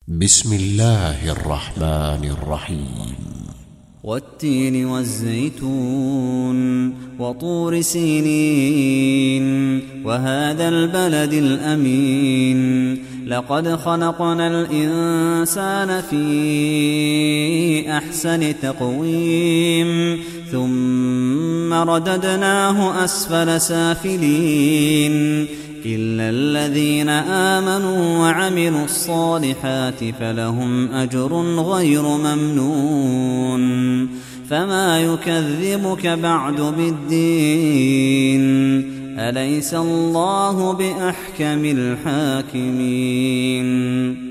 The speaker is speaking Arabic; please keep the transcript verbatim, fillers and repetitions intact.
بسم الله الرحمن الرحيم. والتين والزيتون وطور سينين وهذا البلد الأمين لقد خلقنا الإنسان في أحسن تقويم ثم رددناه أسفل سافلين إلا الذين آمنوا وعملوا الصالحات فلهم أجر غير ممنون فما يكذبك بعد بالدين أليس الله بأحكم الحاكمين.